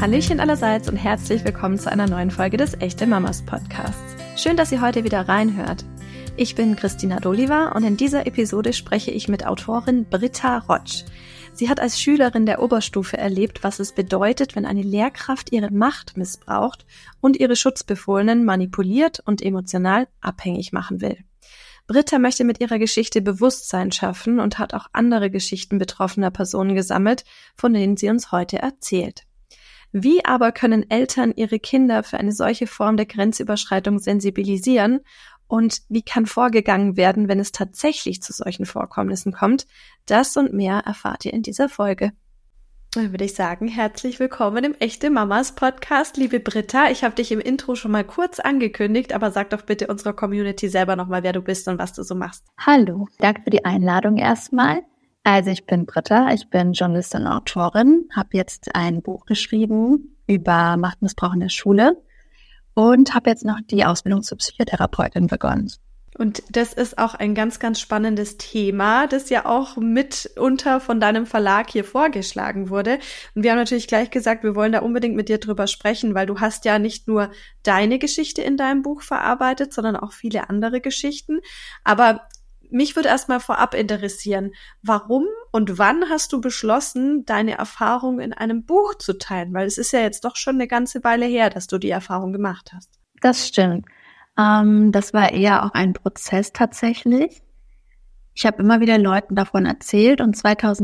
Hallöchen allerseits und herzlich willkommen zu einer neuen Folge des Echte Mamas Podcasts. Schön, dass ihr heute wieder reinhört. Ich bin Christina D'Oliva und in dieser Episode spreche ich mit Autorin Britta Rotsch. Sie hat als Schülerin der Oberstufe erlebt, was es bedeutet, wenn eine Lehrkraft ihre Macht missbraucht und ihre Schutzbefohlenen manipuliert und emotional abhängig machen will. Britta möchte mit ihrer Geschichte Bewusstsein schaffen und hat auch andere Geschichten betroffener Personen gesammelt, von denen sie uns heute erzählt. Wie aber können Eltern ihre Kinder für eine solche Form der Grenzüberschreitung sensibilisieren? Und wie kann vorgegangen werden, wenn es tatsächlich zu solchen Vorkommnissen kommt? Das und mehr erfahrt ihr in dieser Folge. Dann würde ich sagen, herzlich willkommen im Echte Mamas Podcast, liebe Britta. Ich habe dich im Intro schon mal kurz angekündigt, aber sag doch bitte unserer Community selber nochmal, wer du bist und was du so machst. Hallo, danke für die Einladung erstmal. Also ich bin Britta, ich bin Journalistin und Autorin, habe jetzt ein Buch geschrieben über Machtmissbrauch in der Schule und habe jetzt noch die Ausbildung zur Psychotherapeutin begonnen. Und das ist auch ein ganz, ganz spannendes Thema, das ja auch mitunter von deinem Verlag hier vorgeschlagen wurde. Und wir haben natürlich gleich gesagt, wir wollen da unbedingt mit dir drüber sprechen, weil du hast ja nicht nur deine Geschichte in deinem Buch verarbeitet, sondern auch viele andere Geschichten. Aber mich würde erstmal vorab interessieren, warum und wann hast du beschlossen, deine Erfahrung in einem Buch zu teilen? Weil es ist ja jetzt doch schon eine ganze Weile her, dass du die Erfahrung gemacht hast. Das stimmt. Das war eher auch ein Prozess tatsächlich. Ich habe immer wieder Leuten davon erzählt und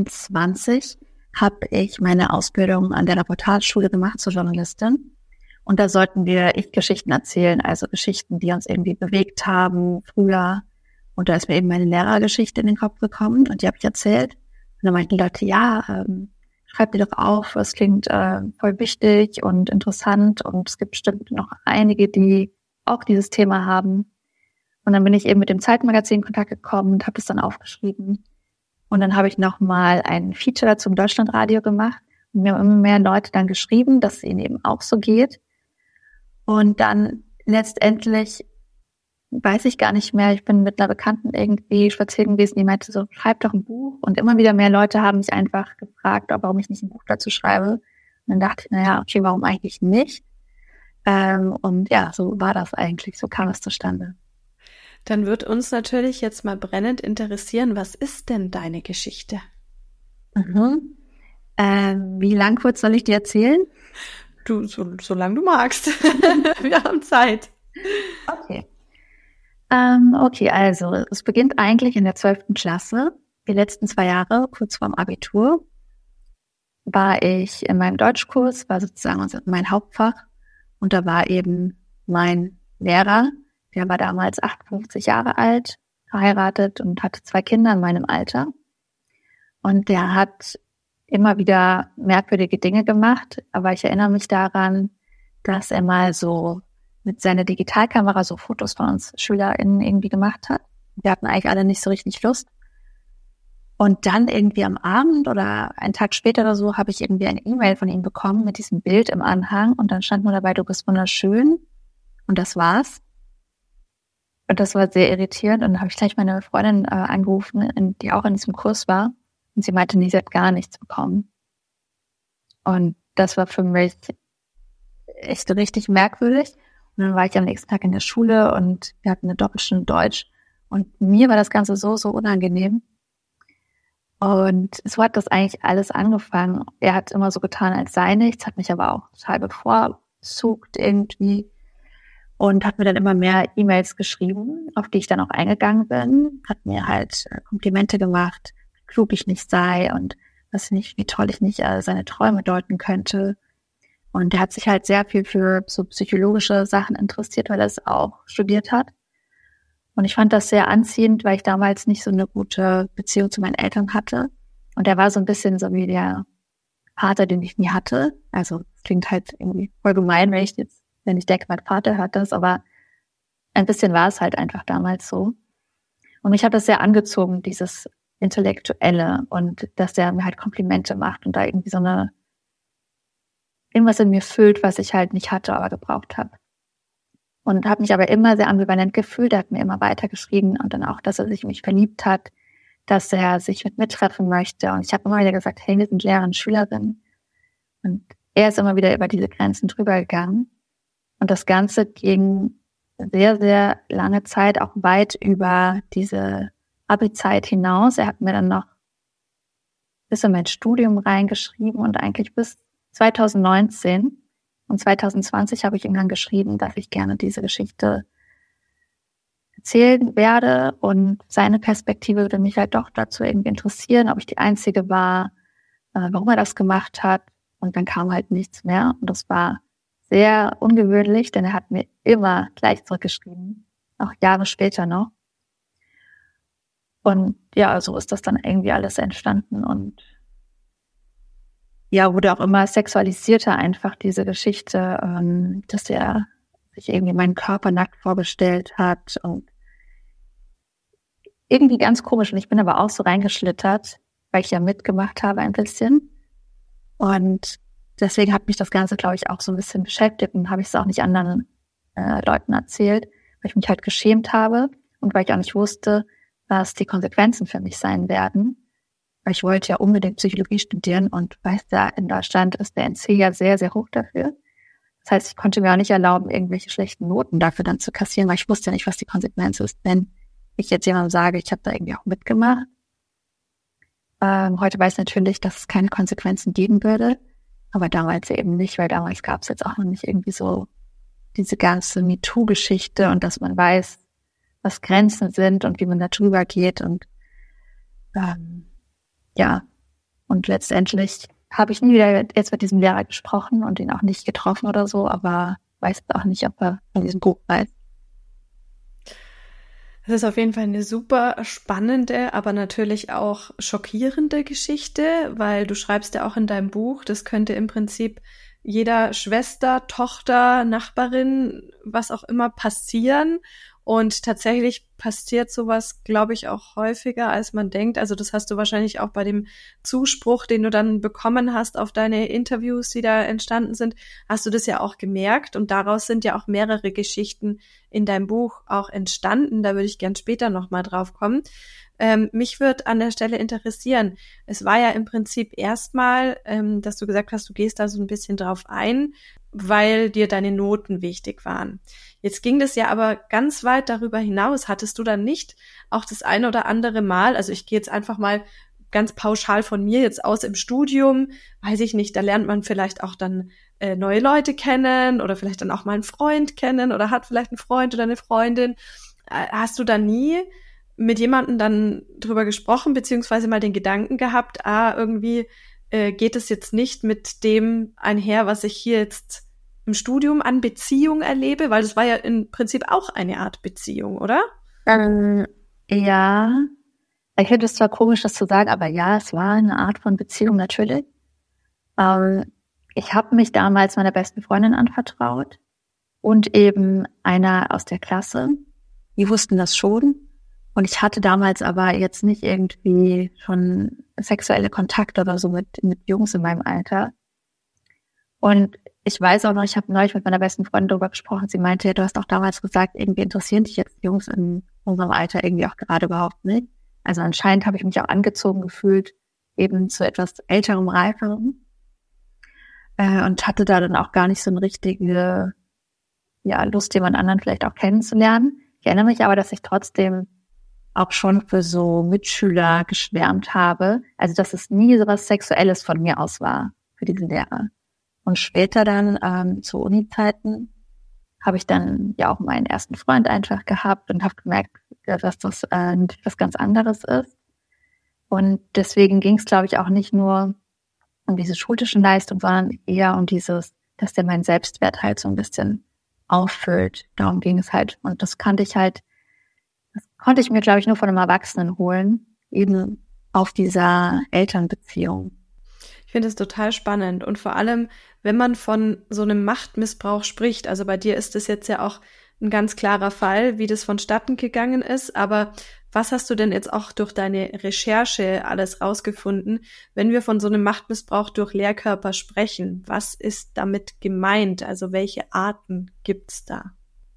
2020 habe ich meine Ausbildung an der Reportageschule gemacht zur Journalistin. Und da sollten wir Ich-Geschichten erzählen, also Geschichten, die uns irgendwie bewegt haben früher. Und da ist mir eben meine Lehrergeschichte in den Kopf gekommen und die habe ich erzählt. Und dann meinten Leute, ja, schreib dir doch auf, es klingt voll wichtig und interessant und es gibt bestimmt noch einige, die auch dieses Thema haben. Und dann bin ich eben mit dem Zeitmagazin in Kontakt gekommen und habe das dann aufgeschrieben. Und dann habe ich nochmal ein Feature zum Deutschlandradio gemacht. Und mir haben immer mehr Leute dann geschrieben, dass es ihnen eben auch so geht. Und dann letztendlich, weiß ich gar nicht mehr, ich bin mit einer Bekannten irgendwie spazieren gewesen, die meinte so, schreib doch ein Buch. Und immer wieder mehr Leute haben mich einfach gefragt, warum ich nicht ein Buch dazu schreibe. Und dann dachte ich, naja, okay, warum eigentlich nicht? Und ja, so war das eigentlich, so kam es zustande. Dann wird uns natürlich jetzt mal brennend interessieren, was ist denn deine Geschichte? Wie lang kurz soll ich dir erzählen? Du, solange du magst. Wir haben Zeit. Okay. Okay, also es beginnt eigentlich in der 12. Klasse. Die letzten 2 Jahre, kurz vorm Abitur, war ich in meinem Deutschkurs, war sozusagen mein Hauptfach. Und da war eben mein Lehrer, der war damals 58 Jahre alt, verheiratet und hatte 2 Kinder in meinem Alter. Und der hat immer wieder merkwürdige Dinge gemacht, aber ich erinnere mich daran, dass er mal so mit seiner Digitalkamera so Fotos von uns SchülerInnen irgendwie gemacht hat. Wir hatten eigentlich alle nicht so richtig Lust. Und dann irgendwie am Abend oder einen Tag später oder so habe ich irgendwie eine E-Mail von ihm bekommen mit diesem Bild im Anhang und dann stand nur dabei, du bist wunderschön. Und das war's. Und das war sehr irritierend und dann habe ich gleich meine Freundin angerufen, die auch in diesem Kurs war. Und sie meinte, nee, sie hat gar nichts bekommen. Und das war für mich echt richtig merkwürdig. Und dann war ich am nächsten Tag in der Schule und wir hatten eine Doppelstunde Deutsch. Und mir war das Ganze so unangenehm. Und so hat das eigentlich alles angefangen. Er hat immer so getan, als sei nichts, hat mich aber auch total bevorzugt irgendwie und hat mir dann immer mehr E-Mails geschrieben, auf die ich dann auch eingegangen bin, hat mir halt Komplimente gemacht, wie klug ich nicht sei und wie toll ich nicht seine Träume deuten könnte. Und er hat sich halt sehr viel für so psychologische Sachen interessiert, weil er es auch studiert hat. Und ich fand das sehr anziehend, weil ich damals nicht so eine gute Beziehung zu meinen Eltern hatte. Und er war so ein bisschen so wie der Vater, den ich nie hatte. Also es klingt halt irgendwie voll gemein, wenn ich denke, mein Vater hört das, aber ein bisschen war es halt einfach damals so. Und mich hat das sehr angezogen, dieses Intellektuelle und dass der mir halt Komplimente macht und da irgendwie irgendwas in mir füllt, was ich halt nicht hatte, aber gebraucht habe. Und habe mich aber immer sehr ambivalent gefühlt. Er hat mir immer weitergeschrieben und dann auch, dass er sich in mich verliebt hat, dass er sich mit mir treffen möchte. Und ich habe immer wieder gesagt, hey, wir sind Lehrer und Schülerin. Und er ist immer wieder über diese Grenzen drüber gegangen. Und das Ganze ging sehr, sehr lange Zeit auch weit über diese Abi-Zeit hinaus. Er hat mir dann noch bis in mein Studium reingeschrieben und eigentlich bis 2019 und 2020 habe ich ihm dann geschrieben, dass ich gerne diese Geschichte erzählen werde und seine Perspektive würde mich halt doch dazu irgendwie interessieren, ob ich die Einzige war, warum er das gemacht hat. Und dann kam halt nichts mehr und das war sehr ungewöhnlich, denn er hat mir immer gleich zurückgeschrieben, auch Jahre später noch. Und ja, so ist das dann irgendwie alles entstanden und ja, wurde auch immer sexualisierter einfach diese Geschichte, dass er sich irgendwie meinen Körper nackt vorgestellt hat und irgendwie ganz komisch. Und ich bin aber auch so reingeschlittert, weil ich ja mitgemacht habe ein bisschen. Und deswegen hat mich das Ganze, glaube ich, auch so ein bisschen beschäftigt und habe ich es auch nicht anderen Leuten erzählt, weil ich mich halt geschämt habe und weil ich auch nicht wusste, was die Konsequenzen für mich sein werden. Weil ich wollte ja unbedingt Psychologie studieren und weiß ja, in Deutschland ist der NC ja sehr, sehr hoch dafür. Das heißt, ich konnte mir auch nicht erlauben, irgendwelche schlechten Noten dafür dann zu kassieren, weil ich wusste ja nicht, was die Konsequenz ist, wenn ich jetzt jemandem sage, ich habe da irgendwie auch mitgemacht. Heute weiß ich natürlich, dass es keine Konsequenzen geben würde, aber damals eben nicht, weil damals gab es jetzt auch noch nicht irgendwie so diese ganze MeToo-Geschichte und dass man weiß, was Grenzen sind und wie man da drüber geht und ja, und letztendlich habe ich nie wieder jetzt mit diesem Lehrer gesprochen und ihn auch nicht getroffen oder so, aber weiß auch nicht, ob er von diesem Buch weiß. Das ist auf jeden Fall eine super spannende, aber natürlich auch schockierende Geschichte, weil du schreibst ja auch in deinem Buch, das könnte im Prinzip jeder Schwester, Tochter, Nachbarin, was auch immer passieren. Und tatsächlich passiert sowas, glaube ich, auch häufiger, als man denkt. Also das hast du wahrscheinlich auch bei dem Zuspruch, den du dann bekommen hast auf deine Interviews, die da entstanden sind, hast du das ja auch gemerkt. Und daraus sind ja auch mehrere Geschichten in deinem Buch auch entstanden. Da würde ich gern später nochmal drauf kommen. Mich würde an der Stelle interessieren, es war ja im Prinzip erstmal, dass du gesagt hast, du gehst da so ein bisschen drauf ein, weil dir deine Noten wichtig waren. Jetzt ging das ja aber ganz weit darüber hinaus. Hattest du dann nicht auch das eine oder andere Mal, also ich gehe jetzt einfach mal ganz pauschal von mir jetzt aus im Studium, weiß ich nicht, da lernt man vielleicht auch dann neue Leute kennen oder vielleicht dann auch mal einen Freund kennen oder hat vielleicht einen Freund oder eine Freundin. Hast du da nie mit jemandem dann drüber gesprochen, beziehungsweise mal den Gedanken gehabt, irgendwie geht es jetzt nicht mit dem einher, was ich hier jetzt im Studium an Beziehung erlebe, weil das war ja im Prinzip auch eine Art Beziehung, oder? Ja, ich finde es zwar komisch, das zu sagen, aber ja, es war eine Art von Beziehung natürlich. Ich habe mich damals meiner besten Freundin anvertraut und eben einer aus der Klasse. Die wussten das schon. Und ich hatte damals aber jetzt nicht irgendwie schon sexuelle Kontakte oder so mit Jungs in meinem Alter. Und ich weiß auch noch, ich habe neulich mit meiner besten Freundin darüber gesprochen. Sie meinte, ja, du hast auch damals gesagt, irgendwie interessieren dich jetzt Jungs in unserem Alter irgendwie auch gerade überhaupt nicht. Also anscheinend habe ich mich auch angezogen gefühlt, eben zu etwas älterem, reiferem. Und hatte da dann auch gar nicht so eine richtige Lust, jemand anderen vielleicht auch kennenzulernen. Ich erinnere mich aber, dass ich trotzdem auch schon für so Mitschüler geschwärmt habe. Also dass es nie so was Sexuelles von mir aus war für diesen Lehrer. Und später dann zu Uni-Zeiten habe ich dann ja auch meinen ersten Freund einfach gehabt und habe gemerkt, dass das was ganz anderes ist. Und deswegen ging es, glaube ich, auch nicht nur um diese schulischen Leistungen, sondern eher um dieses, dass der meinen Selbstwert halt so ein bisschen auffüllt. Darum ging es halt. Und das konnte ich mir, glaube ich, nur von einem Erwachsenen holen, eben auf dieser Elternbeziehung. Ich finde es total spannend und vor allem, wenn man von so einem Machtmissbrauch spricht, also bei dir ist das jetzt ja auch ein ganz klarer Fall, wie das vonstatten gegangen ist, aber was hast du denn jetzt auch durch deine Recherche alles rausgefunden, wenn wir von so einem Machtmissbrauch durch Lehrkörper sprechen? Was ist damit gemeint? Also welche Arten gibt's da?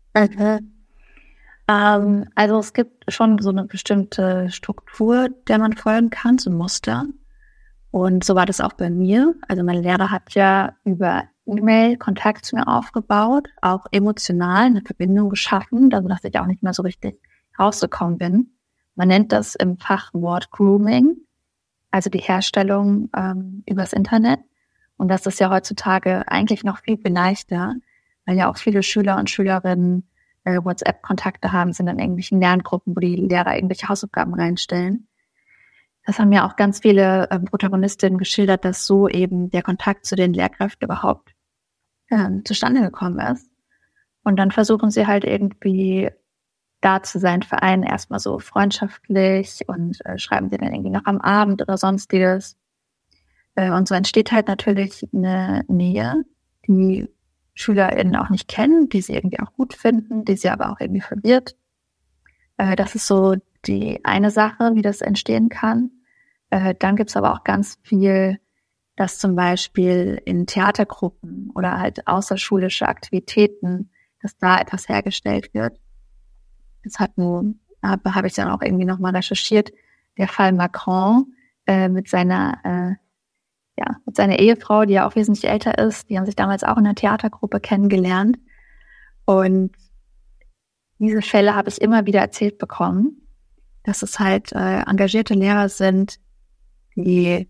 Also es gibt schon so eine bestimmte Struktur, der man folgen kann, so ein Muster. Und so war das auch bei mir. Also mein Lehrer hat ja über E-Mail Kontakt zu mir aufgebaut, auch emotional eine Verbindung geschaffen, also dass ich auch nicht mehr so richtig rausgekommen bin. Man nennt das im Fachwort Grooming, also die Herstellung übers Internet. Und das ist ja heutzutage eigentlich noch viel leichter, weil ja auch viele Schüler und Schülerinnen WhatsApp-Kontakte haben, sind in irgendwelchen Lerngruppen, wo die Lehrer irgendwelche Hausaufgaben reinstellen. Das haben ja auch ganz viele Protagonistinnen geschildert, dass so eben der Kontakt zu den Lehrkräften überhaupt zustande gekommen ist. Und dann versuchen sie halt irgendwie da zu sein für einen erstmal so freundschaftlich und schreiben sie dann irgendwie noch am Abend oder sonstiges. Und so entsteht halt natürlich eine Nähe, die SchülerInnen auch nicht kennen, die sie irgendwie auch gut finden, die sie aber auch irgendwie verwirrt. Das ist so die eine Sache, wie das entstehen kann. Dann gibt's aber auch ganz viel, dass zum Beispiel in Theatergruppen oder halt außerschulische Aktivitäten, dass da etwas hergestellt wird. Das habe ich dann auch irgendwie nochmal recherchiert. Der Fall Macron mit seiner Ehefrau, die ja auch wesentlich älter ist, die haben sich damals auch in einer Theatergruppe kennengelernt. Und diese Fälle habe ich immer wieder erzählt bekommen, dass es halt engagierte Lehrer sind, die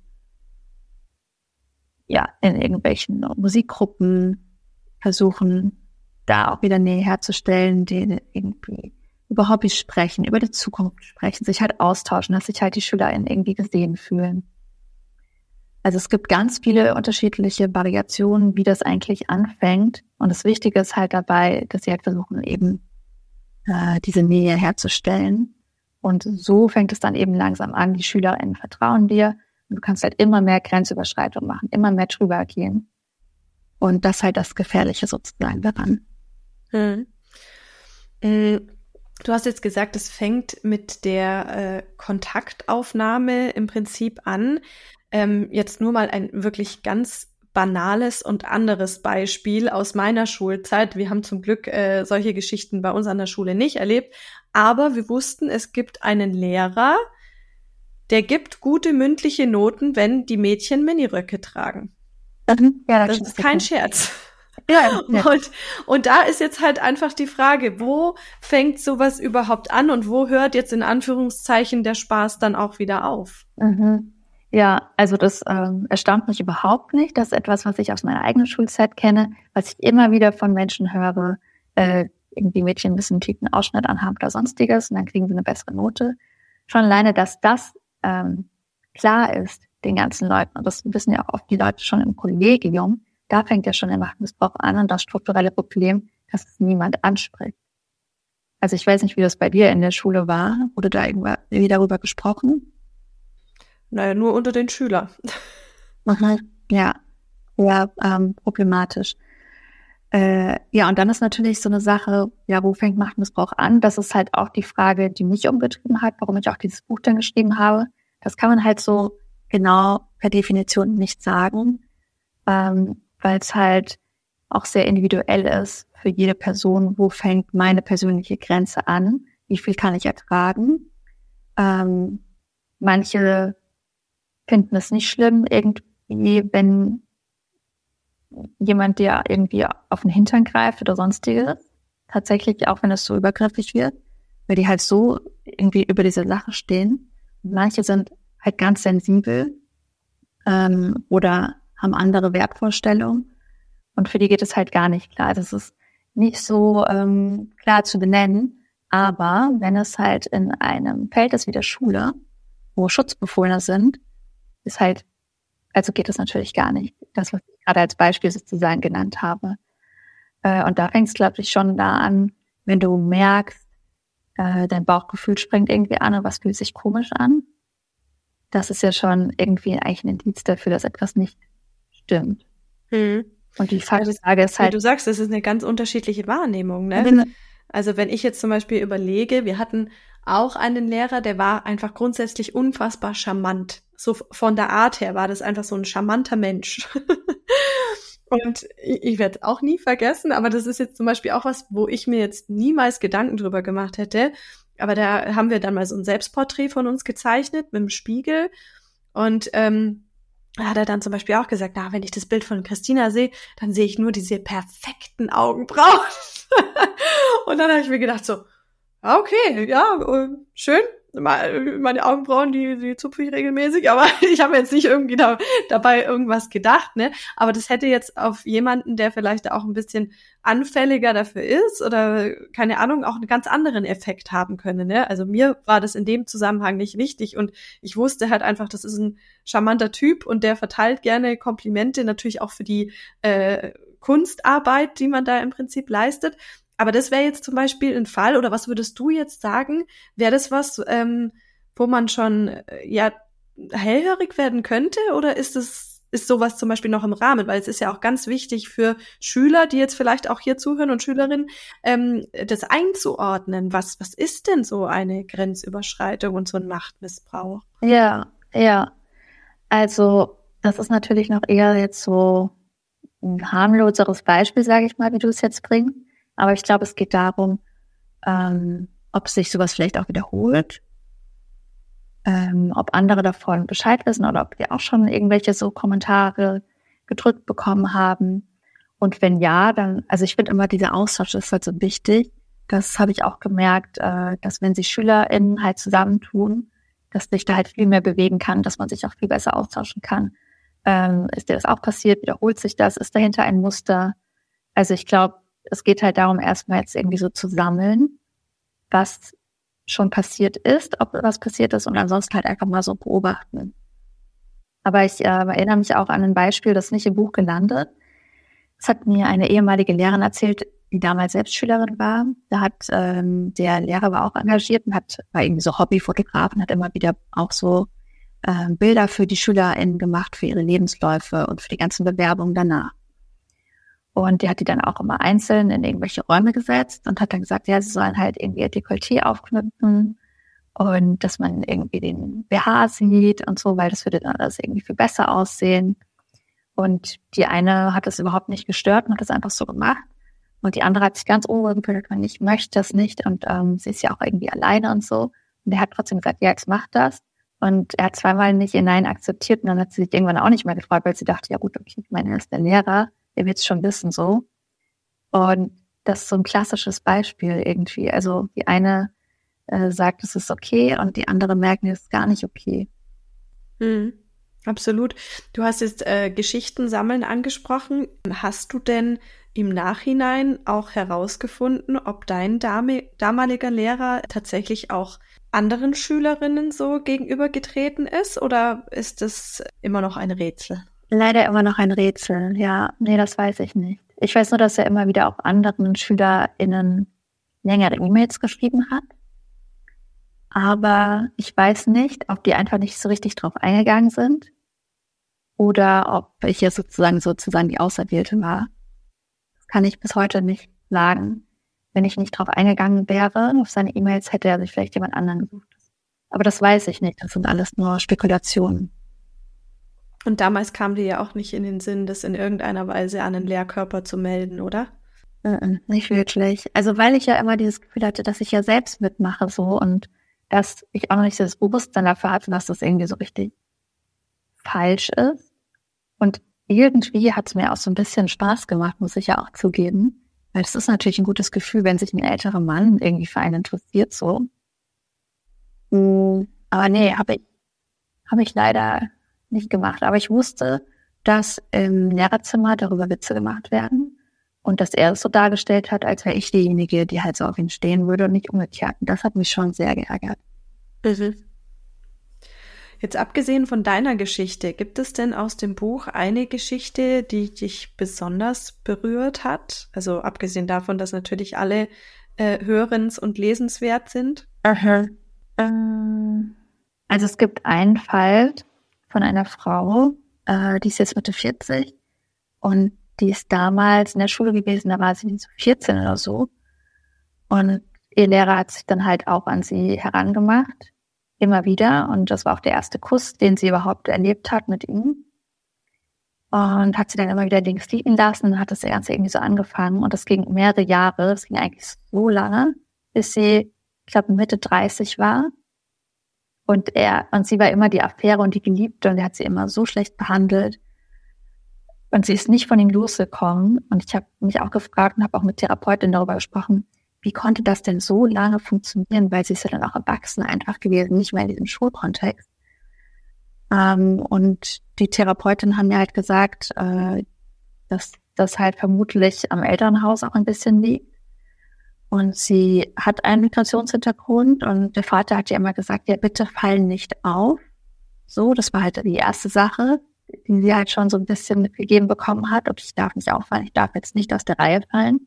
ja in irgendwelchen Musikgruppen versuchen, da auch wieder Nähe herzustellen, die irgendwie über Hobbys sprechen, über die Zukunft sprechen, sich halt austauschen, dass sich halt die SchülerInnen irgendwie gesehen fühlen. Also es gibt ganz viele unterschiedliche Variationen, wie das eigentlich anfängt. Und das Wichtige ist halt dabei, dass sie halt versuchen, eben diese Nähe herzustellen. Und so fängt es dann eben langsam an. Die SchülerInnen vertrauen dir. Und du kannst halt immer mehr Grenzüberschreitung machen, immer mehr drüber gehen. Und das ist halt das Gefährliche sozusagen daran. Du hast jetzt gesagt, es fängt mit der Kontaktaufnahme im Prinzip an. Jetzt nur mal ein wirklich ganz banales und anderes Beispiel aus meiner Schulzeit. Wir haben zum Glück solche Geschichten bei uns an der Schule nicht erlebt, aber wir wussten, es gibt einen Lehrer, der gibt gute mündliche Noten, wenn die Mädchen Miniröcke tragen. Ja, das ist kein Scherz. Ja. Und da ist jetzt halt einfach die Frage, wo fängt sowas überhaupt an und wo hört jetzt in Anführungszeichen der Spaß dann auch wieder auf? Ja, also das erstaunt mich überhaupt nicht. Das ist etwas, was ich aus meiner eigenen Schulzeit kenne, was ich immer wieder von Menschen höre. Irgendwie Mädchen müssen einen tiefen Ausschnitt anhaben oder sonstiges und dann kriegen sie eine bessere Note. Schon alleine, dass das klar ist den ganzen Leuten, und das wissen ja auch oft die Leute schon im Kollegium, da fängt ja schon der Machtmissbrauch an und das strukturelle Problem, dass es niemand anspricht. Also ich weiß nicht, wie das bei dir in der Schule war. Wurde da irgendwie darüber gesprochen? Naja, nur unter den Schülern. Ja, problematisch. Ja, und dann ist natürlich so eine Sache, ja, wo fängt Machtmissbrauch an? Das ist halt auch die Frage, die mich umgetrieben hat, warum ich auch dieses Buch dann geschrieben habe. Das kann man halt so genau per Definition nicht sagen, weil es halt auch sehr individuell ist für jede Person, wo fängt meine persönliche Grenze an, wie viel kann ich ertragen. Manche finden es nicht schlimm, irgendwie, wenn jemand dir irgendwie auf den Hintern greift oder sonstiges. Tatsächlich, auch wenn es so übergriffig wird, weil die halt so irgendwie über diese Sache stehen. Manche sind halt ganz sensibel oder haben andere Wertvorstellungen. Und für die geht es halt gar nicht klar. Das ist nicht so klar zu benennen. Aber wenn es halt in einem Feld ist wie der Schule, wo Schutzbefohlene sind, ist halt, also geht es natürlich gar nicht. Das, was ich gerade als Beispiel sozusagen genannt habe. Und da fängt es, glaube ich, schon da an, wenn du merkst, dein Bauchgefühl springt irgendwie an und was fühlt sich komisch an. Das ist ja schon irgendwie eigentlich ein Indiz dafür, dass etwas nicht stimmt. Und die Frage ist halt... Wie du sagst, das ist eine ganz unterschiedliche Wahrnehmung, ne? Also wenn ich jetzt zum Beispiel überlege, wir hatten auch einen Lehrer, der war einfach grundsätzlich unfassbar charmant. So von der Art her war das einfach so ein charmanter Mensch. Und ich werde auch nie vergessen, aber das ist jetzt zum Beispiel auch was, wo ich mir jetzt niemals Gedanken drüber gemacht hätte. Aber da haben wir dann mal so ein Selbstporträt von uns gezeichnet mit dem Spiegel. Und Da hat er dann zum Beispiel auch gesagt, wenn ich das Bild von Christina sehe, dann sehe ich nur diese perfekten Augenbrauen. Und dann habe ich mir gedacht so, okay, ja, schön. Meine Augenbrauen, die zupfe ich regelmäßig, aber ich habe jetzt nicht irgendwie dabei irgendwas gedacht, ne? Aber das hätte jetzt auf jemanden, der vielleicht auch ein bisschen anfälliger dafür ist oder, keine Ahnung, auch einen ganz anderen Effekt haben können, ne? Also mir war das in dem Zusammenhang nicht wichtig und ich wusste halt einfach, das ist ein charmanter Typ und der verteilt gerne Komplimente, natürlich auch für die Kunstarbeit, die man da im Prinzip leistet. Aber das wäre jetzt zum Beispiel ein Fall, oder was würdest du jetzt sagen? Wäre das was, wo man schon hellhörig werden könnte? Oder ist sowas zum Beispiel noch im Rahmen? Weil es ist ja auch ganz wichtig für Schüler, die jetzt vielleicht auch hier zuhören und Schülerinnen, das einzuordnen. Was ist denn so eine Grenzüberschreitung und so ein Machtmissbrauch? Ja. Also das ist natürlich noch eher jetzt so ein harmloseres Beispiel, sage ich mal, wie du es jetzt bringst. Aber ich glaube, es geht darum, ob sich sowas vielleicht auch wiederholt, ob andere davon Bescheid wissen oder ob die auch schon irgendwelche so Kommentare gedrückt bekommen haben. Und wenn ja, dann, also ich finde immer, dieser Austausch ist halt so wichtig. Das habe ich auch gemerkt, dass wenn sich SchülerInnen halt zusammentun, dass sich da halt viel mehr bewegen kann, dass man sich auch viel besser austauschen kann. Ist dir das auch passiert? Wiederholt sich das? Ist dahinter ein Muster? Also ich glaube, es geht halt darum, erstmal jetzt irgendwie so zu sammeln, was schon passiert ist, ob was passiert ist und ansonsten halt einfach mal so beobachten. Aber ich erinnere mich auch an ein Beispiel, das ist nicht im Buch gelandet. Das hat mir eine ehemalige Lehrerin erzählt, die damals selbst Schülerin war. Da hat der Lehrer war auch engagiert und war irgendwie so Hobbyfotograf und hat immer wieder auch so Bilder für die SchülerInnen gemacht, für ihre Lebensläufe und für die ganzen Bewerbungen danach. Und die hat die dann auch immer einzeln in irgendwelche Räume gesetzt und hat dann gesagt, ja, sie sollen halt irgendwie ihr Dekolleté aufknüpfen und dass man irgendwie den BH sieht und so, weil das würde dann alles irgendwie viel besser aussehen. Und die eine hat das überhaupt nicht gestört und hat das einfach so gemacht. Und die andere hat sich ganz unwohl gefühlt, ich möchte das nicht und sie ist ja auch irgendwie alleine und so. Und der hat trotzdem gesagt, ja, jetzt mach das. Und er hat zweimal nicht ihr Nein akzeptiert und dann hat sie sich irgendwann auch nicht mehr gefreut, weil sie dachte, ja gut, okay, ich meine, er ist der Lehrer, der wird es schon wissen so. Und das ist so ein klassisches Beispiel irgendwie. Also die eine sagt, es ist okay und die andere merken, es ist gar nicht okay. Absolut. Du hast jetzt Geschichten sammeln angesprochen. Hast du denn im Nachhinein auch herausgefunden, ob dein damaliger Lehrer tatsächlich auch anderen Schülerinnen so gegenübergetreten ist oder ist es immer noch ein Rätsel? Leider immer noch ein Rätsel, ja. Nee, das weiß ich nicht. Ich weiß nur, dass er immer wieder auch anderen SchülerInnen längere E-Mails geschrieben hat. Aber ich weiß nicht, ob die einfach nicht so richtig drauf eingegangen sind oder ob ich ja sozusagen die Auserwählte war. Das kann ich bis heute nicht sagen. Wenn ich nicht drauf eingegangen wäre, auf seine E-Mails, hätte er sich vielleicht jemand anderen gesucht. Aber das weiß ich nicht. Das sind alles nur Spekulationen. Und damals kam dir ja auch nicht in den Sinn, das in irgendeiner Weise an den Lehrkörper zu melden, oder? Nicht wirklich. Also weil ich ja immer dieses Gefühl hatte, dass ich ja selbst mitmache so und dass ich auch noch nicht so das Bewusstsein dafür hatte, dass das irgendwie so richtig falsch ist. Und irgendwie hat es mir auch so ein bisschen Spaß gemacht, muss ich ja auch zugeben. Weil es ist natürlich ein gutes Gefühl, wenn sich ein älterer Mann irgendwie für einen interessiert, so. Aber nee, habe ich leider nicht gemacht. Aber ich wusste, dass im Lehrerzimmer darüber Witze gemacht werden und dass er es so dargestellt hat, als wäre ich diejenige, die halt so auf ihn stehen würde und nicht umgekehrt. Und das hat mich schon sehr geärgert. Jetzt abgesehen von deiner Geschichte, gibt es denn aus dem Buch eine Geschichte, die dich besonders berührt hat? Also abgesehen davon, dass natürlich alle hörens- und lesenswert sind. Also es gibt einen Fall von einer Frau, die ist jetzt Mitte 40 und die ist damals in der Schule gewesen, da war sie so 14 oder so. Und ihr Lehrer hat sich dann halt auch an sie herangemacht. Immer wieder. Und das war auch der erste Kuss, den sie überhaupt erlebt hat mit ihm. Und hat sie dann immer wieder links liegen lassen und hat das Ganze irgendwie so angefangen. Und das ging mehrere Jahre, das ging eigentlich so lange, bis sie, ich glaube, Mitte 30 war. Und sie war immer die Affäre und die Geliebte und er hat sie immer so schlecht behandelt. Und sie ist nicht von ihm losgekommen. Und ich habe mich auch gefragt und habe auch mit Therapeutinnen darüber gesprochen, wie konnte das denn so lange funktionieren? Weil sie ist ja dann auch erwachsen einfach gewesen, nicht mehr in diesem Schulkontext. Und die Therapeutinnen haben mir halt gesagt, dass das halt vermutlich am Elternhaus auch ein bisschen liegt. Und sie hat einen Migrationshintergrund und der Vater hat ja immer gesagt, ja, bitte fall nicht auf. So, das war halt die erste Sache, die sie halt schon so ein bisschen mitgegeben bekommen hat. Und ich darf nicht auffallen, ich darf jetzt nicht aus der Reihe fallen.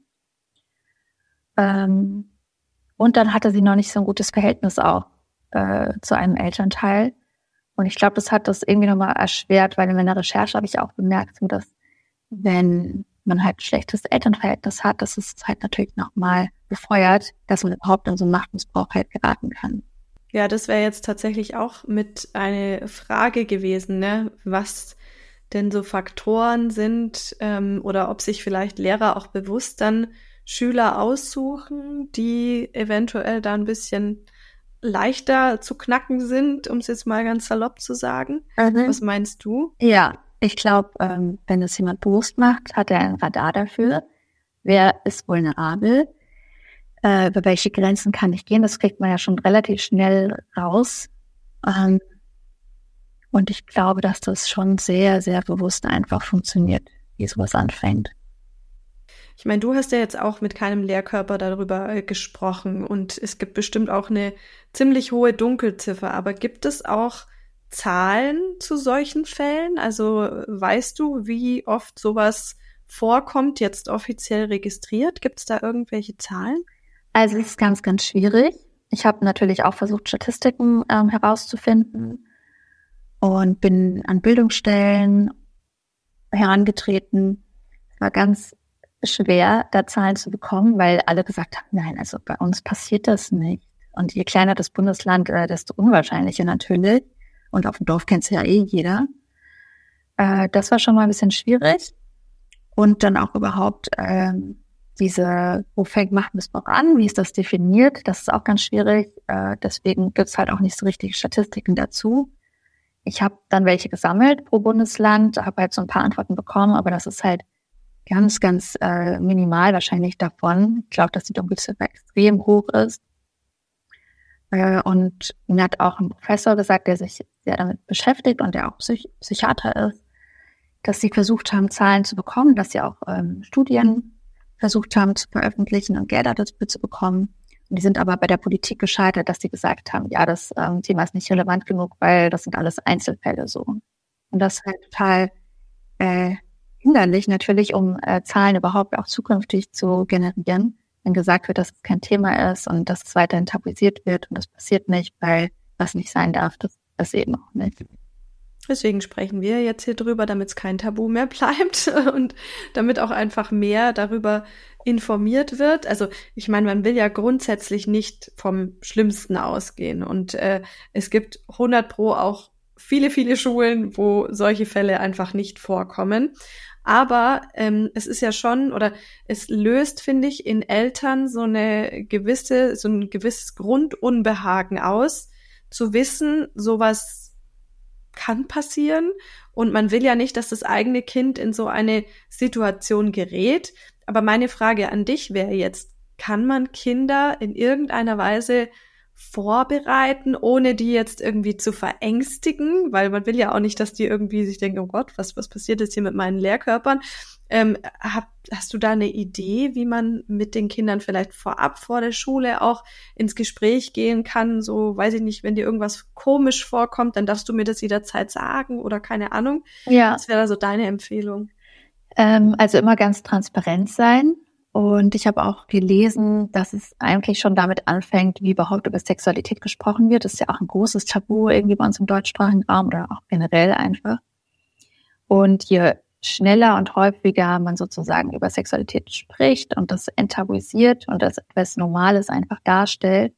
Und dann hatte sie noch nicht so ein gutes Verhältnis auch zu einem Elternteil. Und ich glaube, das hat das irgendwie nochmal erschwert, weil in meiner Recherche habe ich auch bemerkt, dass wenn man halt ein schlechtes Elternverhältnis hat, dass es halt natürlich nochmal befeuert, dass man überhaupt in so einen Machtmissbrauch halt geraten kann. Ja, das wäre jetzt tatsächlich auch mit eine Frage gewesen, ne? Was denn so Faktoren sind oder ob sich vielleicht Lehrer auch bewusst dann Schüler aussuchen, die eventuell da ein bisschen leichter zu knacken sind, um es jetzt mal ganz salopp zu sagen. Was meinst du? Ja, ich glaube, wenn es jemand bewusst macht, hat er ein Radar dafür. Wer ist vulnerabel? Über welche Grenzen kann ich gehen? Das kriegt man ja schon relativ schnell raus. Und ich glaube, dass das schon sehr, sehr bewusst einfach funktioniert, wie sowas anfängt. Ich meine, du hast ja jetzt auch mit keinem Lehrkörper darüber gesprochen und es gibt bestimmt auch eine ziemlich hohe Dunkelziffer, aber gibt es auch Zahlen zu solchen Fällen? Also weißt du, wie oft sowas vorkommt, jetzt offiziell registriert? Gibt es da irgendwelche Zahlen? Also es ist ganz, ganz schwierig. Ich habe natürlich auch versucht, Statistiken herauszufinden und bin an Bildungsstellen herangetreten. Es war ganz schwer, da Zahlen zu bekommen, weil alle gesagt haben, nein, also bei uns passiert das nicht. Und je kleiner das Bundesland, desto unwahrscheinlicher natürlich. Und auf dem Dorf kennt es ja eh jeder. Das war schon mal ein bisschen schwierig. Und dann auch überhaupt wo fängt Machtmissbrauch an? Wie ist das definiert? Das ist auch ganz schwierig. Deswegen gibt es halt auch nicht so richtig Statistiken dazu. Ich habe dann welche gesammelt pro Bundesland, habe halt so ein paar Antworten bekommen, aber das ist halt ganz, ganz minimal wahrscheinlich davon. Ich glaube, dass die Dunkelziffer extrem hoch ist. Und mir hat auch ein Professor gesagt, der sich sehr damit beschäftigt und der auch Psychiater ist, dass sie versucht haben, Zahlen zu bekommen, dass sie auch Studien versucht haben zu veröffentlichen und Gelder dafür zu bekommen. Und die sind aber bei der Politik gescheitert, dass sie gesagt haben, ja, das Thema ist nicht relevant genug, weil das sind alles Einzelfälle so. Und das ist halt total hinderlich natürlich, um Zahlen überhaupt auch zukünftig zu generieren, wenn gesagt wird, dass es kein Thema ist und dass es weiterhin tabuisiert wird und das passiert nicht, weil was nicht sein darf, das ist eben auch nicht. Deswegen sprechen wir jetzt hier drüber, damit es kein Tabu mehr bleibt und damit auch einfach mehr darüber informiert wird. Also ich meine, man will ja grundsätzlich nicht vom Schlimmsten ausgehen und es gibt 100% auch viele, viele Schulen, wo solche Fälle einfach nicht vorkommen. Aber es ist ja schon, oder es löst, finde ich, in Eltern so ein gewisses Grundunbehagen aus, zu wissen, sowas kann passieren und man will ja nicht, dass das eigene Kind in so eine Situation gerät. Aber meine Frage an dich wäre jetzt, kann man Kinder in irgendeiner Weise vorbereiten, ohne die jetzt irgendwie zu verängstigen? Weil man will ja auch nicht, dass die irgendwie sich denken, oh Gott, was passiert jetzt hier mit meinen Lehrkörpern? Hast du da eine Idee, wie man mit den Kindern vielleicht vorab vor der Schule auch ins Gespräch gehen kann? So, weiß ich nicht, wenn dir irgendwas komisch vorkommt, dann darfst du mir das jederzeit sagen oder keine Ahnung. Ja. Was wäre da so deine Empfehlung? Also immer ganz transparent sein. Und ich habe auch gelesen, dass es eigentlich schon damit anfängt, wie überhaupt über Sexualität gesprochen wird. Das ist ja auch ein großes Tabu irgendwie bei uns im deutschsprachigen Raum oder auch generell einfach. Und je schneller und häufiger man sozusagen über Sexualität spricht und das enttabuisiert und das etwas Normales einfach darstellt,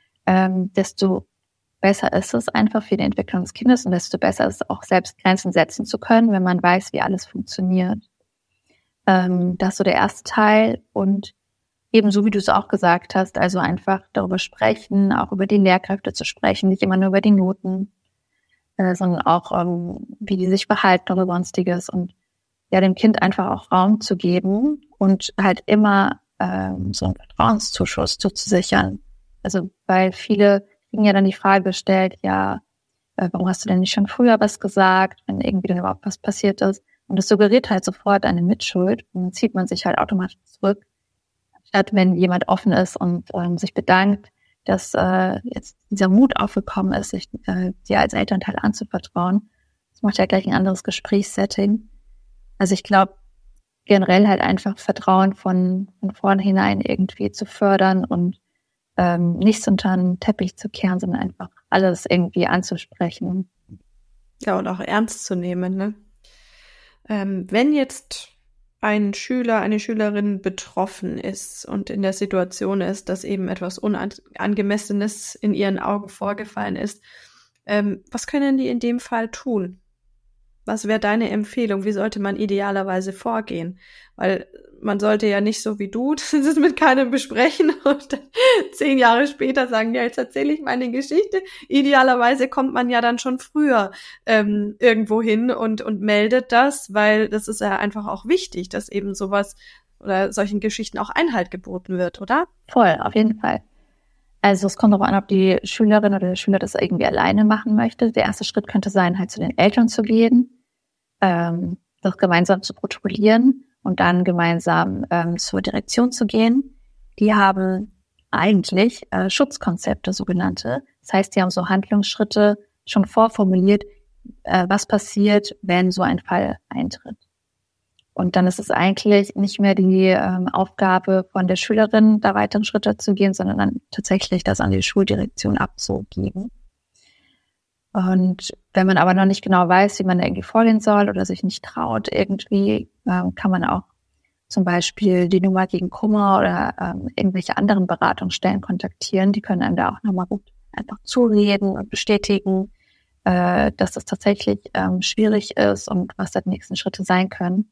desto besser ist es einfach für die Entwicklung des Kindes und desto besser ist es auch selbst Grenzen setzen zu können, wenn man weiß, wie alles funktioniert. Das ist so der erste Teil. Und ebenso wie du es auch gesagt hast, also einfach darüber sprechen, auch über die Lehrkräfte zu sprechen, nicht immer nur über die Noten, sondern auch, wie die sich verhalten oder sonstiges und ja, dem Kind einfach auch Raum zu geben und halt immer so einen Vertrauenszuschuss zuzusichern. Also, weil viele kriegen ja dann die Frage gestellt, ja, warum hast du denn nicht schon früher was gesagt, wenn irgendwie dann überhaupt was passiert ist? Und das suggeriert halt sofort eine Mitschuld und dann zieht man sich halt automatisch zurück. Statt wenn jemand offen ist und sich bedankt, dass jetzt dieser Mut aufgekommen ist, sich dir als Elternteil anzuvertrauen. Das macht ja gleich ein anderes Gesprächssetting. Also ich glaube, generell halt einfach Vertrauen von vornherein irgendwie zu fördern und nichts unter den Teppich zu kehren, sondern einfach alles irgendwie anzusprechen. Ja, und auch ernst zu nehmen, ne? Wenn jetzt ein Schüler, eine Schülerin betroffen ist und in der Situation ist, dass eben etwas Unangemessenes in ihren Augen vorgefallen ist, was können die in dem Fall tun? Was wäre deine Empfehlung? Wie sollte man idealerweise vorgehen? Weil man sollte ja nicht so wie du das mit keinem besprechen und dann 10 Jahre später sagen, ja, jetzt erzähle ich meine Geschichte. Idealerweise kommt man ja dann schon früher irgendwo hin und meldet das, weil das ist ja einfach auch wichtig, dass eben sowas oder solchen Geschichten auch Einhalt geboten wird, oder? Voll, auf jeden Fall. Also es kommt darauf an, ob die Schülerin oder der Schüler das irgendwie alleine machen möchte. Der erste Schritt könnte sein, halt zu den Eltern zu gehen, das gemeinsam zu protokollieren und dann gemeinsam zur Direktion zu gehen. Die haben eigentlich Schutzkonzepte, sogenannte. Das heißt, die haben so Handlungsschritte schon vorformuliert, was passiert, wenn so ein Fall eintritt. Und dann ist es eigentlich nicht mehr die Aufgabe von der Schülerin, da weitere Schritte zu gehen, sondern dann tatsächlich das an die Schuldirektion abzugeben. Und wenn man aber noch nicht genau weiß, wie man da irgendwie vorgehen soll oder sich nicht traut irgendwie, kann man auch zum Beispiel die Nummer gegen Kummer oder irgendwelche anderen Beratungsstellen kontaktieren. Die können einem da auch nochmal gut einfach zureden und bestätigen, dass das tatsächlich schwierig ist und was da die nächsten Schritte sein können.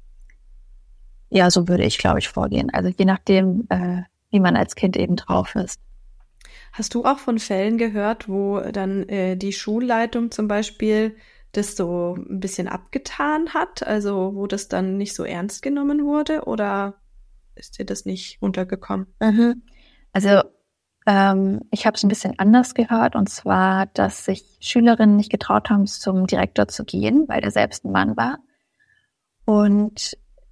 Ja, so würde ich, glaube ich, vorgehen. Also je nachdem, wie man als Kind eben drauf ist. Hast du auch von Fällen gehört, wo dann die Schulleitung zum Beispiel das so ein bisschen abgetan hat, also wo das dann nicht so ernst genommen wurde, oder ist dir das nicht untergekommen? Also ich habe es ein bisschen anders gehört, und zwar, dass sich Schülerinnen nicht getraut haben, zum Direktor zu gehen, weil der selbst ein Mann war und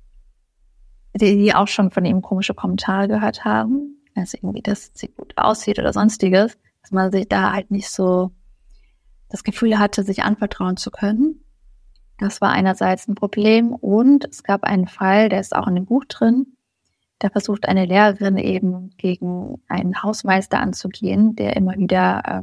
die auch schon von ihm komische Kommentare gehört haben, also irgendwie, dass sie gut aussieht oder sonstiges, dass man sich da halt nicht so das Gefühl hatte, sich anvertrauen zu können. Das war einerseits ein Problem, und es gab einen Fall, der ist auch in dem Buch drin. Da versucht eine Lehrerin eben gegen einen Hausmeister anzugehen, der immer wieder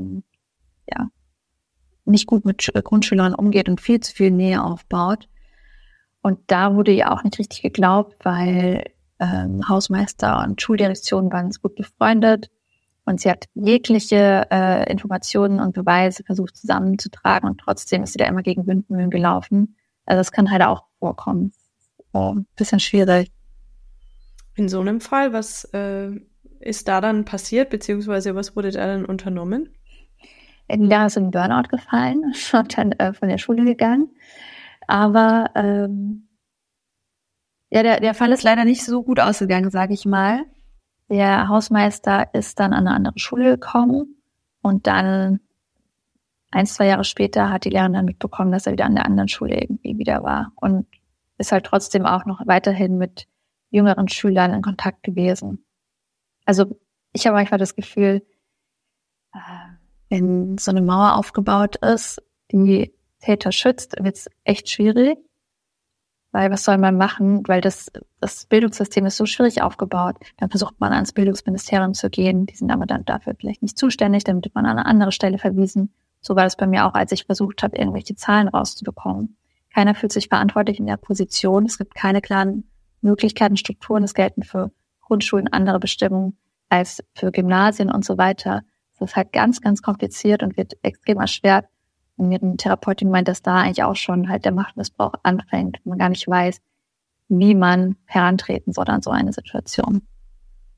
nicht gut mit Grundschülern umgeht und viel zu viel Nähe aufbaut. Und da wurde ihr auch nicht richtig geglaubt, weil Hausmeister und Schuldirektion waren gut befreundet. Und sie hat jegliche Informationen und Beweise versucht zusammenzutragen, und trotzdem ist sie da immer gegen Windmühlen gelaufen. Also das kann halt auch vorkommen. Ein bisschen schwierig. In so einem Fall, was ist da dann passiert, beziehungsweise was wurde da dann unternommen? Die Lehrer ist in Burnout gefallen und dann von der Schule gegangen. Aber der Fall ist leider nicht so gut ausgegangen, sage ich mal. Der Hausmeister ist dann an eine andere Schule gekommen, und dann 1-2 Jahre später hat die Lehrerin dann mitbekommen, dass er wieder an der anderen Schule irgendwie wieder war, und ist halt trotzdem auch noch weiterhin mit jüngeren Schülern in Kontakt gewesen. Also ich habe manchmal das Gefühl, wenn so eine Mauer aufgebaut ist, die Täter schützt, wird es echt schwierig. Weil was soll man machen? Weil das Bildungssystem ist so schwierig aufgebaut. Dann versucht man, ans Bildungsministerium zu gehen. Die sind aber dann dafür vielleicht nicht zuständig. Dann wird man an eine andere Stelle verwiesen. So war das bei mir auch, als ich versucht habe, irgendwelche Zahlen rauszubekommen. Keiner fühlt sich verantwortlich in der Position. Es gibt keine klaren Möglichkeiten, Strukturen. Es gelten für Grundschulen andere Bestimmungen als für Gymnasien und so weiter. Das ist halt ganz, ganz kompliziert und wird extrem erschwert. Und ihre Therapeutin meint, dass da eigentlich auch schon halt der Machtmissbrauch anfängt, wenn man gar nicht weiß, wie man herantreten soll an so eine Situation.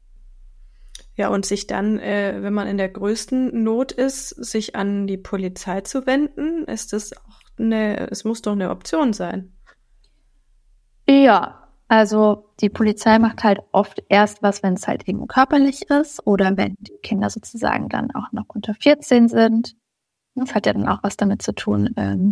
Ja, und sich dann, wenn man in der größten Not ist, sich an die Polizei zu wenden, ist das auch es muss doch eine Option sein. Ja, also die Polizei macht halt oft erst was, wenn es halt eben körperlich ist oder wenn die Kinder sozusagen dann auch noch unter 14 sind. Das hat ja dann auch was damit zu tun,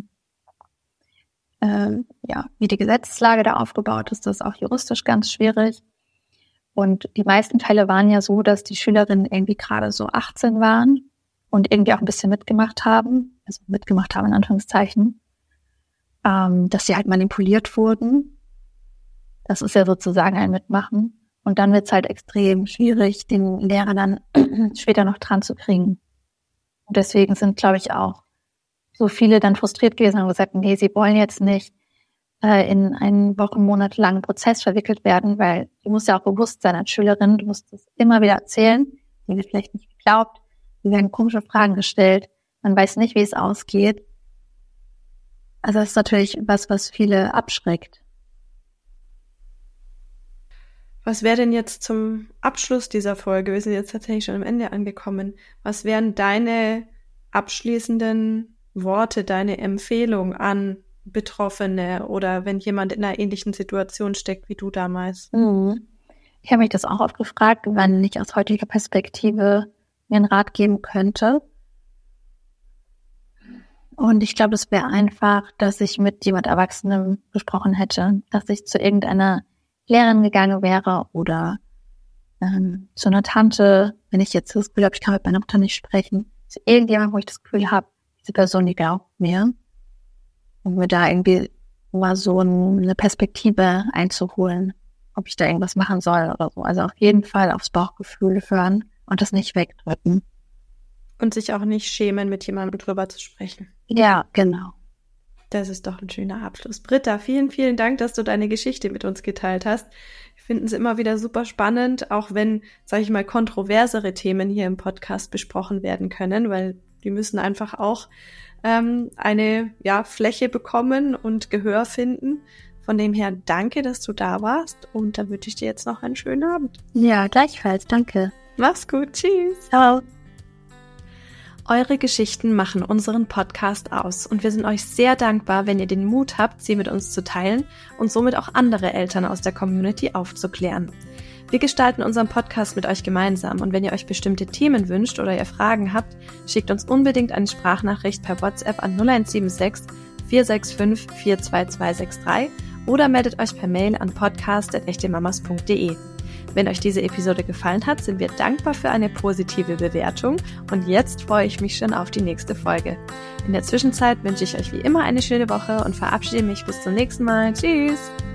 wie die Gesetzeslage da aufgebaut ist. Das ist auch juristisch ganz schwierig. Und die meisten Fälle waren ja so, dass die Schülerinnen irgendwie gerade so 18 waren und irgendwie auch ein bisschen mitgemacht haben, also mitgemacht haben in Anführungszeichen, dass sie halt manipuliert wurden. Das ist ja sozusagen ein Mitmachen. Und dann wird es halt extrem schwierig, den Lehrer dann später noch dran zu kriegen. Und deswegen sind, glaube ich, auch so viele dann frustriert gewesen und haben gesagt, nee, sie wollen jetzt nicht in einen wochenmonatelangen Prozess verwickelt werden, weil du musst ja auch bewusst sein als Schülerin, du musst es immer wieder erzählen, dir wird vielleicht nicht geglaubt, dir werden komische Fragen gestellt, man weiß nicht, wie es ausgeht. Also das ist natürlich was viele abschreckt. Was wäre denn jetzt zum Abschluss dieser Folge? Wir sind jetzt tatsächlich schon am Ende angekommen. Was wären deine abschließenden Worte, deine Empfehlung an Betroffene oder wenn jemand in einer ähnlichen Situation steckt wie du damals? Ich habe mich das auch oft gefragt, wann ich aus heutiger Perspektive mir einen Rat geben könnte. Und ich glaube, das wäre einfach, dass ich mit jemand Erwachsenem gesprochen hätte, dass ich zu irgendeiner Lehrerin gegangen wäre oder zu einer Tante, wenn ich jetzt das Gefühl habe, ich kann mit meiner Mutter nicht sprechen, zu irgendjemandem, wo ich das Gefühl habe, diese Person, die glaubt mir. Um mir da irgendwie mal so eine Perspektive einzuholen, ob ich da irgendwas machen soll oder so. Also auf jeden Fall aufs Bauchgefühl hören und das nicht wegdrücken. Und sich auch nicht schämen, mit jemandem drüber zu sprechen. Ja, genau. Das ist doch ein schöner Abschluss. Britta, vielen, vielen Dank, dass du deine Geschichte mit uns geteilt hast. Wir finden es immer wieder super spannend, auch wenn, sage ich mal, kontroversere Themen hier im Podcast besprochen werden können, weil die müssen einfach auch eine Fläche bekommen und Gehör finden. Von dem her danke, dass du da warst und dann wünsche ich dir jetzt noch einen schönen Abend. Ja, gleichfalls. Danke. Mach's gut. Tschüss. Ciao. Eure Geschichten machen unseren Podcast aus und wir sind euch sehr dankbar, wenn ihr den Mut habt, sie mit uns zu teilen und somit auch andere Eltern aus der Community aufzuklären. Wir gestalten unseren Podcast mit euch gemeinsam und wenn ihr euch bestimmte Themen wünscht oder ihr Fragen habt, schickt uns unbedingt eine Sprachnachricht per WhatsApp an 0176 465 42263 oder meldet euch per Mail an podcast@echtemamas.de. Wenn euch diese Episode gefallen hat, sind wir dankbar für eine positive Bewertung und jetzt freue ich mich schon auf die nächste Folge. In der Zwischenzeit wünsche ich euch wie immer eine schöne Woche und verabschiede mich bis zum nächsten Mal. Tschüss!